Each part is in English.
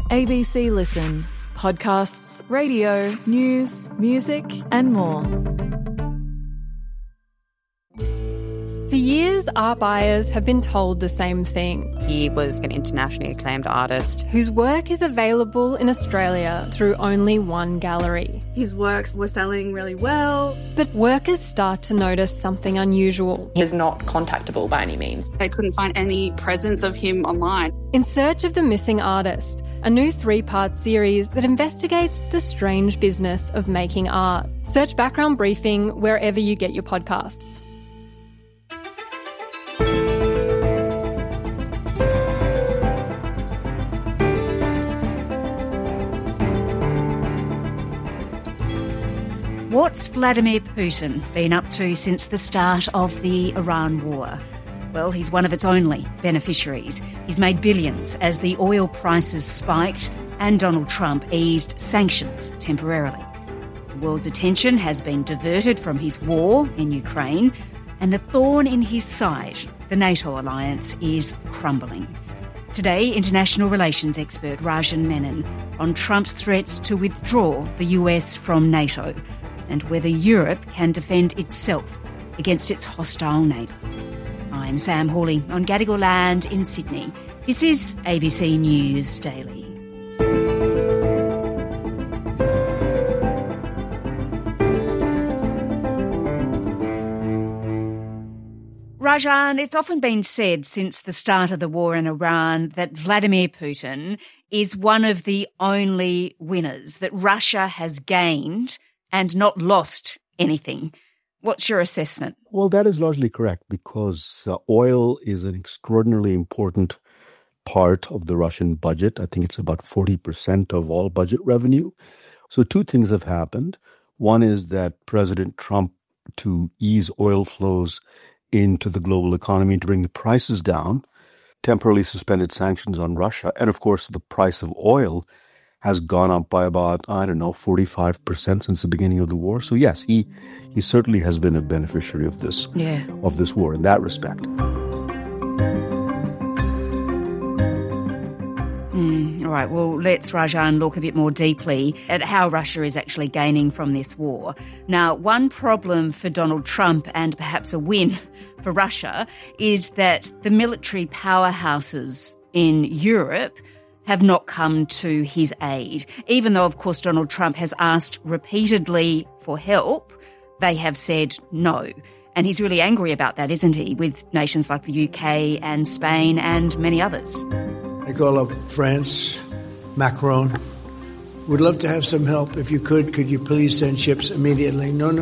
ABC Listen. Podcasts, radio, news, music and more. For years, art buyers have been told the same thing. He was an internationally acclaimed artist whose work is available in Australia through only one gallery. His works were selling really well. But workers start to notice something unusual. He is not contactable by any means. They couldn't find any presence of him online. In Search of the Missing Artist, a new 3-part series that investigates the strange business of making art. Search Background Briefing wherever you get your podcasts. What's Vladimir Putin been up to since the start of the Iran war? Well, he's one of its only beneficiaries. He's made billions as the oil prices spiked and Donald Trump eased sanctions temporarily. The world's attention has been diverted from his war in Ukraine, and the thorn in his side, the NATO alliance, is crumbling. Today, international relations expert Rajan Menon on Trump's threats to withdraw the US from NATO and whether Europe can defend itself against its hostile neighbour. I'm Sam Hawley on Gadigal land in Sydney. This is ABC News Daily. Rajan, it's often been said since the start of the war in Iran that Vladimir Putin is one of the only winners, that Russia has gained and not lost anything. What's your assessment? Well, that is largely correct because oil is an extraordinarily important part of the Russian budget. I think it's about 40% of all budget revenue. So two things have happened. One is that President Trump, to ease oil flows into the global economy, to bring the prices down, temporarily suspended sanctions on Russia. And of course, the price of oil has gone up by about, 45% since the beginning of the war. So yes, he certainly has been a beneficiary of this war in that respect. All right, well, let's, Rajan, look a bit more deeply at how Russia is actually gaining from this war. Now, one problem for Donald Trump, and perhaps a win for Russia, is that the military powerhouses in Europe have not come to his aid. Even though, of course, Donald Trump has asked repeatedly for help, they have said no. And he's really angry about that, isn't he, with nations like the UK and Spain and many others. I call up France, Macron. Would love to have some help. If you could you please send ships immediately? No.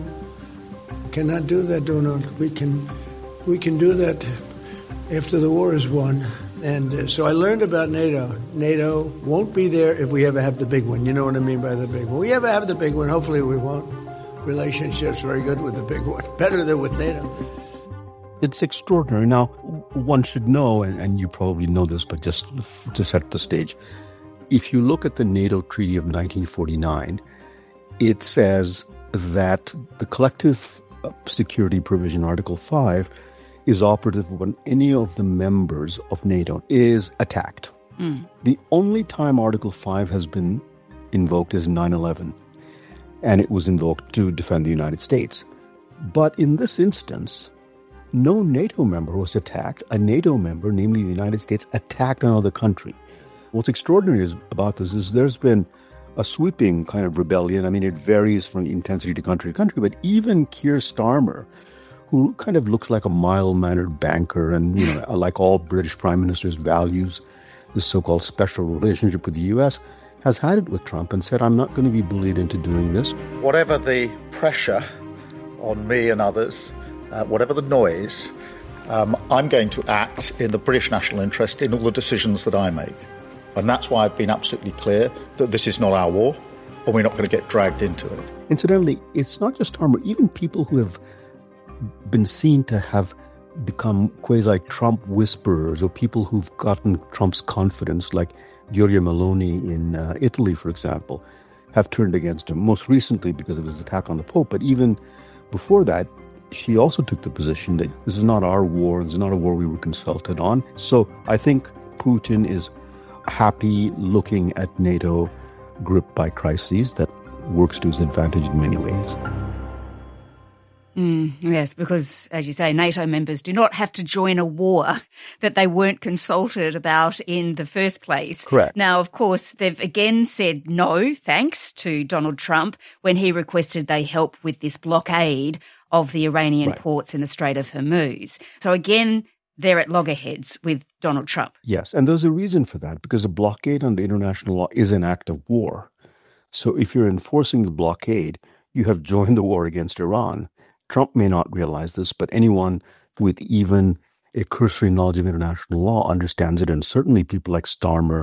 Cannot do that, Donald. We can do that after the war is won. And so I learned about NATO. NATO won't be there if we ever have the big one. You know what I mean by the big one. We ever have the big one. Hopefully we won't. Relationships very good with the big one. Better than with NATO. It's extraordinary. Now, one should know, and you probably know this, but just to set the stage, if you look at the NATO Treaty of 1949, it says that the collective security provision, Article 5, is operative when any of the members of NATO is attacked. The only time Article 5 has been invoked is 9/11, and it was invoked to defend the United States. But in this instance, no NATO member was attacked. A NATO member, namely the United States, attacked another country. What's extraordinary about this is there's been a sweeping kind of rebellion. I mean, it varies from intensity to country, but even Keir Starmer, who kind of looks like a mild-mannered banker and, like all British prime ministers, values this so-called special relationship with the U.S., has had it with Trump and said, I'm not going to be bullied into doing this. Whatever the pressure on me and others, whatever the noise, I'm going to act in the British national interest in all the decisions that I make. And that's why I've been absolutely clear that this is not our war, and we're not going to get dragged into it. Incidentally, it's not just Starmer. Even people who have been seen to have become quasi-Trump whisperers, or people who've gotten Trump's confidence, like Giorgia Meloni in Italy, for example, have turned against him, most recently because of his attack on the Pope. But even before that, she also took the position that this is not our war, this is not a war we were consulted on. So I think Putin is happy looking at NATO gripped by crises that works to his advantage in many ways. Yes, because, as you say, NATO members do not have to join a war that they weren't consulted about in the first place. Correct. Now, of course, they've again said no thanks to Donald Trump when he requested they help with this blockade of the Iranian ports in the Strait of Hormuz. So again, they're at loggerheads with Donald Trump. Yes, and there's a reason for that, because a blockade under international law is an act of war. So if you're enforcing the blockade, you have joined the war against Iran. Trump may not realize this, but anyone with even a cursory knowledge of international law understands it, and certainly people like Starmer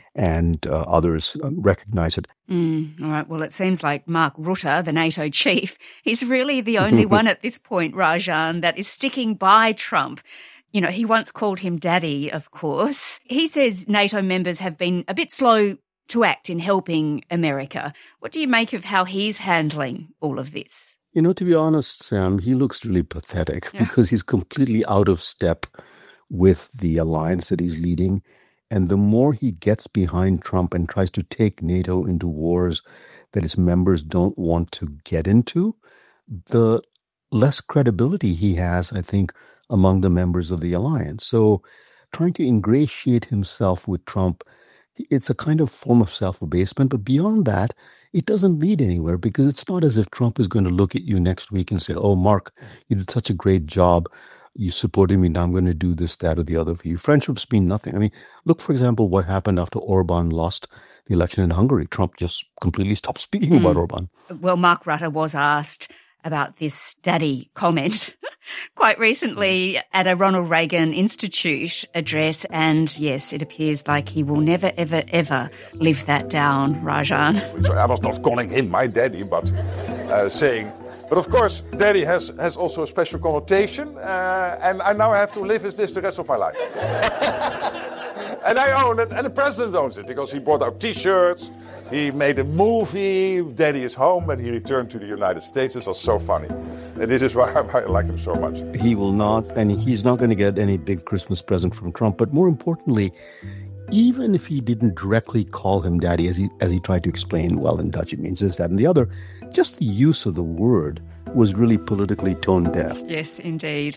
and others recognize it. All right, well, it seems like Mark Rutte, the NATO chief, is really the only one at this point, Rajan, that is sticking by Trump. You know, he once called him daddy, of course. He says NATO members have been a bit slow to act in helping America. What do you make of how he's handling all of this? You know, to be honest, Sam, he looks really pathetic because he's completely out of step with the alliance that he's leading. And the more he gets behind Trump and tries to take NATO into wars that its members don't want to get into, the less credibility he has, I think, among the members of the alliance. So trying to ingratiate himself with Trump, it's a kind of form of self-abasement. But beyond that, it doesn't lead anywhere, because it's not as if Trump is going to look at you next week and say, oh, Mark, you did such a great job. You supported me. Now I'm going to do this, that, or the other for you. Friendships mean nothing. I mean, look, for example, what happened after Orban lost the election in Hungary. Trump just completely stopped speaking about Orban. Well, Mark Rutte was asked about this daddy comment quite recently at a Ronald Reagan Institute address. And yes, it appears like he will never, ever, ever live that down, Rajan. So I was not calling him my daddy, but saying... But of course, daddy has also a special connotation, and I now have to live with this the rest of my life. And I own it, and the president owns it, because he brought out T-shirts, he made a movie, Daddy is Home, and he returned to the United States. This was so funny. And this is why I like him so much. He will not, and he's not going to get any big Christmas present from Trump. But more importantly, even if he didn't directly call him daddy, as he tried to explain, well, in Dutch it means this, that, and the other, just the use of the word was really politically tone deaf. Yes, indeed.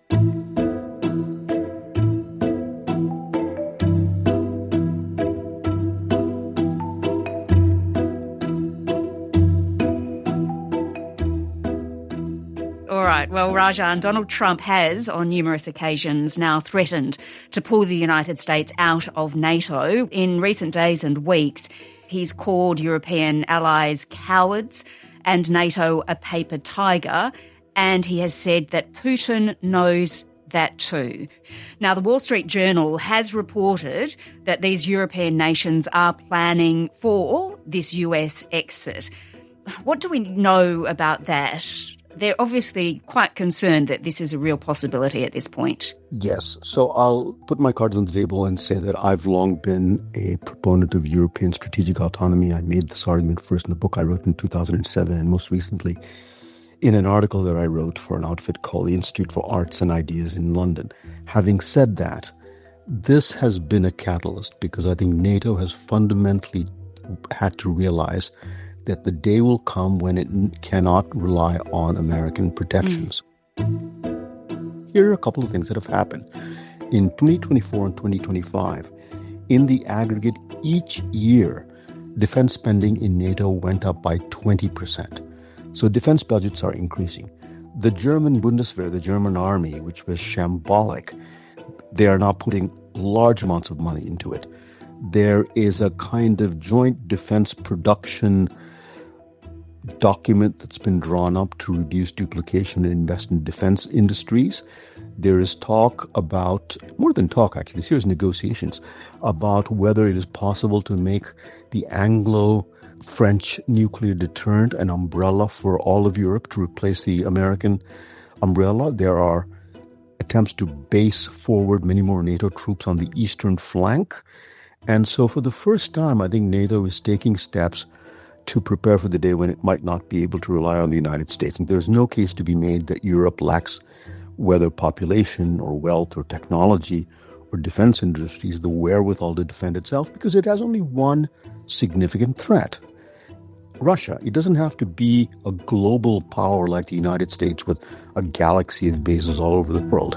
All right. Well, Rajan, Donald Trump has, on numerous occasions, now threatened to pull the United States out of NATO. In recent days and weeks, he's called European allies cowards and NATO a paper tiger, and he has said that Putin knows that too. Now, the Wall Street Journal has reported that these European nations are planning for this US exit. What do we know about that? They're obviously quite concerned that this is a real possibility at this point. Yes. So I'll put my cards on the table and say that I've long been a proponent of European strategic autonomy. I made this argument first in the book I wrote in 2007, and most recently in an article that I wrote for an outfit called the Institute for Arts and Ideas in London. Having said that, this has been a catalyst, because I think NATO has fundamentally had to realize that the day will come when it cannot rely on American protections. Here are a couple of things that have happened. In 2024 and 2025, in the aggregate, each year, defense spending in NATO went up by 20%. So defense budgets are increasing. The German Bundeswehr, the German army, which was shambolic, they are now putting large amounts of money into it. There is a kind of joint defense production document that's been drawn up to reduce duplication and invest in defense industries. There is talk about, more than talk actually, serious negotiations about whether it is possible to make the Anglo-French nuclear deterrent an umbrella for all of Europe to replace the American umbrella. There are attempts to base forward many more NATO troops on the eastern flank. And so for the first time, I think NATO is taking steps to prepare for the day when it might not be able to rely on the United States. And there's no case to be made that Europe lacks whether population or wealth or technology or defense industries the wherewithal to defend itself because it has only one significant threat. Russia. It doesn't have to be a global power like the United States with a galaxy of bases all over the world.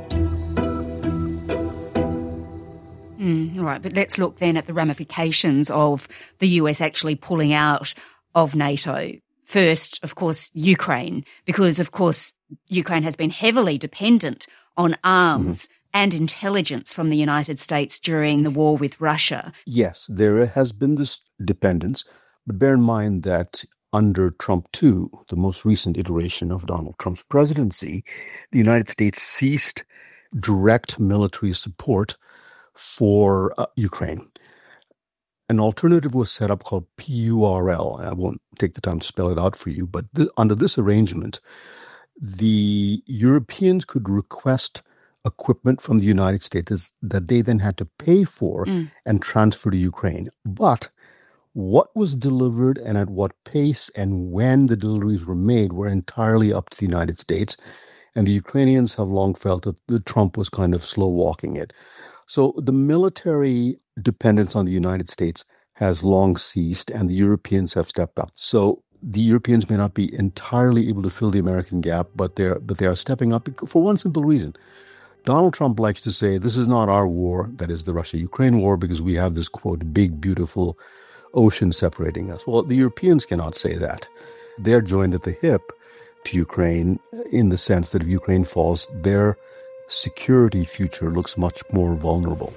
Right, but let's look then at the ramifications of the US actually pulling out of NATO. First, of course, Ukraine, because, of course, Ukraine has been heavily dependent on arms and intelligence from the United States during the war with Russia. Yes, there has been this dependence, but bear in mind that under Trump 2, the most recent iteration of Donald Trump's presidency, the United States ceased direct military support for Ukraine. An alternative was set up called PURL. I won't take the time to spell it out for you, but under this arrangement, the Europeans could request equipment from the United States that they then had to pay for and transfer to Ukraine. But what was delivered and at what pace and when the deliveries were made were entirely up to the United States. And the Ukrainians have long felt that Trump was kind of slow walking it. So the military dependence on the United States has long ceased and the Europeans have stepped up. So the Europeans may not be entirely able to fill the American gap, but they are stepping up for one simple reason. Donald Trump likes to say, this is not our war, that is the Russia-Ukraine war, because we have this, quote, big, beautiful ocean separating us. Well, the Europeans cannot say that. They're joined at the hip to Ukraine in the sense that if Ukraine falls, their security future looks much more vulnerable.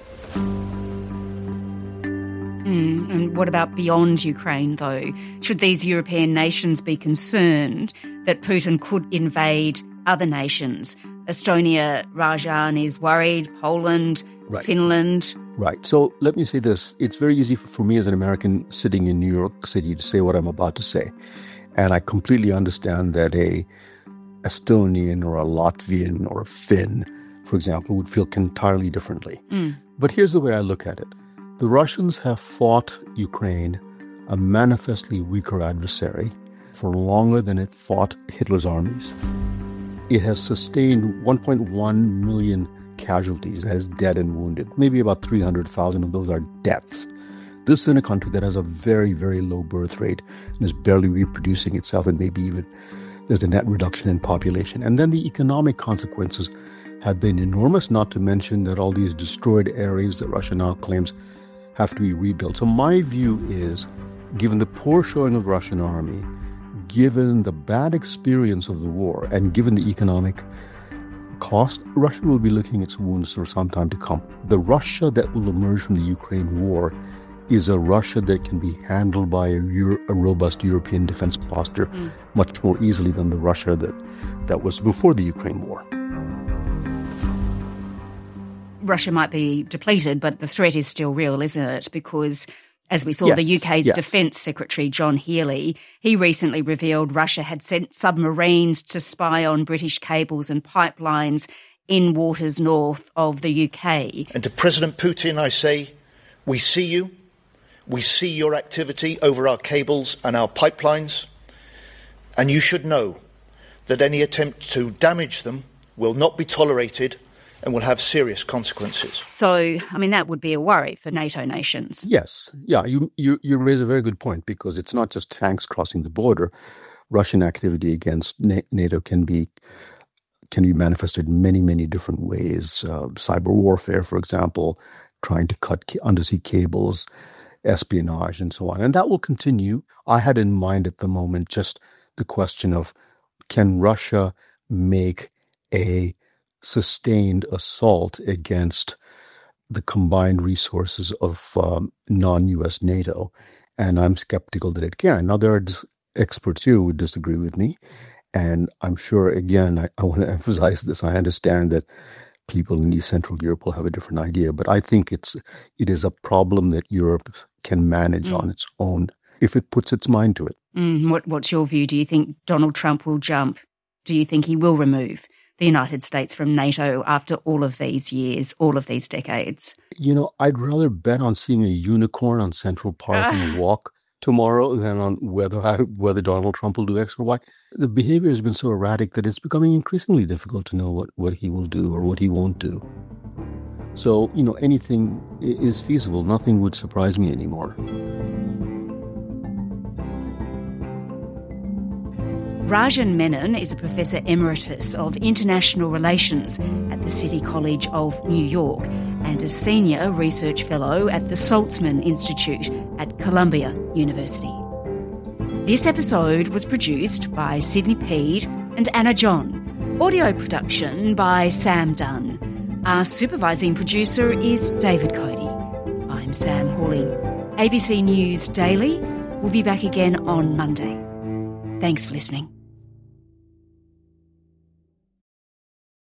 And what about beyond Ukraine, though? Should these European nations be concerned that Putin could invade other nations? Estonia, Rajan is worried, Poland, Finland. Right. So let me say this. It's very easy for me as an American sitting in New York City to say what I'm about to say. And I completely understand that a Estonian or a Latvian or a Finn, for example, would feel entirely differently. But here's the way I look at it. The Russians have fought Ukraine, a manifestly weaker adversary, for longer than it fought Hitler's armies. It has sustained 1.1 million casualties, that is dead and wounded. Maybe about 300,000 of those are deaths. This is in a country that has a very, very low birth rate and is barely reproducing itself, and maybe even there's a net reduction in population. And then the economic consequences have been enormous, not to mention that all these destroyed areas that Russia now claims have to be rebuilt. So my view is, given the poor showing of the Russian army, given the bad experience of the war, and given the economic cost, Russia will be licking its wounds for some time to come. The Russia that will emerge from the Ukraine war is a Russia that can be handled by a robust European defense posture much more easily than the Russia that was before the Ukraine war. Russia might be depleted, but the threat is still real, isn't it? Because as we saw, the UK's Defence Secretary, John Healey, he recently revealed Russia had sent submarines to spy on British cables and pipelines in waters north of the UK. And to President Putin, I say, we see you. We see your activity over our cables and our pipelines. And you should know that any attempt to damage them will not be tolerated and will have serious consequences. So, I mean, that would be a worry for NATO nations. Yes. Yeah, you raise a very good point, because it's not just tanks crossing the border. Russian activity against NATO can be manifested in many, many different ways. Cyber warfare, for example, trying to cut undersea cables, espionage, and so on. And that will continue. I had in mind at the moment just the question of, can Russia make a sustained assault against the combined resources of non-U.S. NATO? And I'm skeptical that it can. Now, there are experts here who would disagree with me. And I'm sure, again, I want to emphasize this. I understand that people in East Central Europe will have a different idea, but I think it is a problem that Europe can manage on its own if it puts its mind to it. What's your view? Do you think Donald Trump will jump? Do you think he will remove the United States from NATO after all of these years, all of these decades? You know, I'd rather bet on seeing a unicorn on Central Park and walk tomorrow than on whether Donald Trump will do X or Y. The behavior has been so erratic that it's becoming increasingly difficult to know what he will do or what he won't do. So, anything is feasible. Nothing would surprise me anymore. Rajan Menon is a Professor Emeritus of International Relations at the City College of New York and a Senior Research Fellow at the Saltzman Institute at Columbia University. This episode was produced by Sydney Peed and Anna John. Audio production by Sam Dunn. Our supervising producer is David Cody. I'm Sam Hawley. ABC News Daily will be back again on Monday. Thanks for listening.